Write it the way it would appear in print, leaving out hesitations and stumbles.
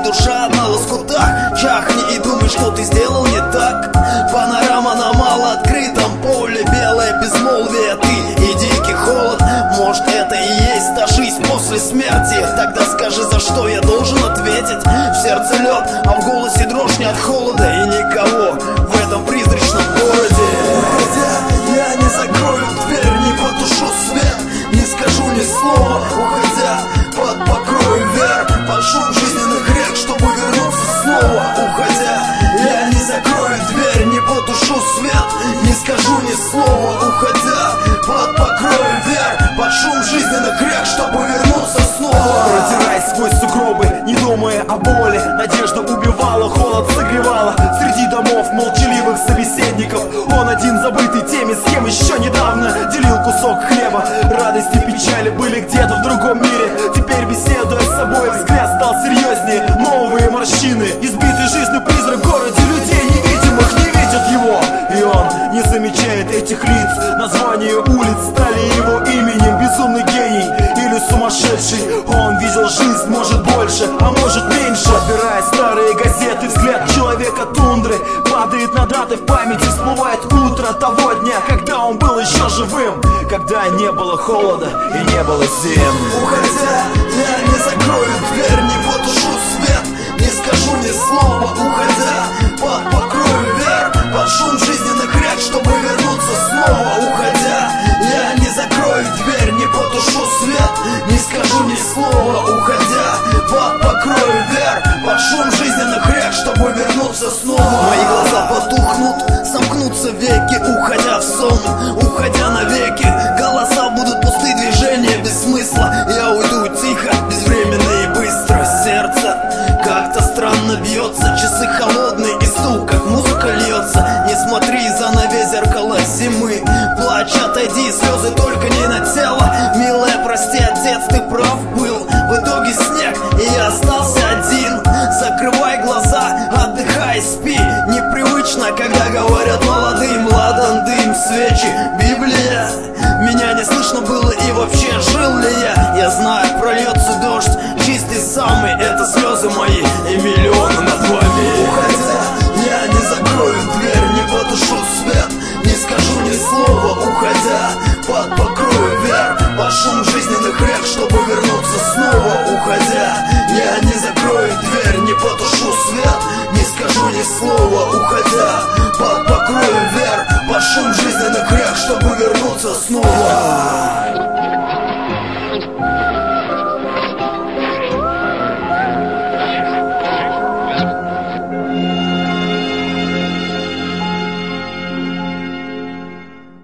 душа на лоскутах. Чахни и думай, что ты сделал не так. Панорама на малооткрытом поле, белое безмолвие, ты и дикий холод. Может, это и есть та жизнь после смерти? Тогда скажи, за что я должен ответить? В сердце лед, а в голосе дрожь не от холода. И никого в этом призрачном городе. Уходя, я не закрою дверь, не потушу свет, не скажу ни слова. Уходя, под покрою вверх, под шум жизненных рек, чтобы вернуться снова. Уходя, я не закрою дверь, не потушу свет, не скажу ни слова. Уходя, под покрою вверх, под шум жизненных рек, чтобы вернуться снова. Продираясь сквозь сугробы, не думая о боли, надежда убивала, холод согревала. Среди домов молчаливых собеседников он один забытый теми, с кем еще недавно делил кусок хлеба. Радости и печали были где-то в другом мире. Теперь, беседуя с собой, взгляд стал серьезнее. Новые морщины, избитый жизнью призрак в городе, людей невидимых не видят его. И он не замечает этих лиц. Названия улиц стали его именем. Безумный гений или сумасшедший. Он видел жизнь, может больше, а может меньше. Подбирая старые газеты, взгляд человека тундры падает на даты в памяти. Всплывает утро того дня, когда он был еще живым, когда не было холода и не было зим. Уходя, я не закрою дверь, не потушу свет, не скажу ни слова. Уходя, под покрою вверх, под шум жизненных рек, чтобы вернуться снова. Уходя, я не закрою дверь, не потушу свет, не скажу ни слова. Уходя, под покрою вверх, под шум жизненных рек, чтобы вернуться снова. Мои глаза потухнут, сомкнутся веки, уходя в сон, уходя навеки. Голоса будут пусты, движения без смысла. Я уйду тихо, безвременно и быстро. Сердце как-то странно бьется, часы холодные и стул, как музыка льется. Не смотри за навес зеркала зимы, плачь, отойди, слезы только не на тело. Милая, прости, отец, ты прав был. В итоге снег, и я остался один. Закрывай глаза, отдыхай, спи. Непривычно, когда говорят молодым, ладан, дым, свечи, Библия. Меня не слышно было и вообще жил ли я? Я знаю, прольется дождь, чистый самый, это слезы мои и миллионы над вами. Уходя, я не закрою дверь, не потушу свет, не скажу ни слова. Уходя, под покрою вверх, под шум жизненных рек, чтобы вернуться снова. Уходя, я не закрою дверь, не потушу свет, не скажу ни слова. Уходя, под покрою вверх, под шум жизненных рек, чтобы вернуться снова.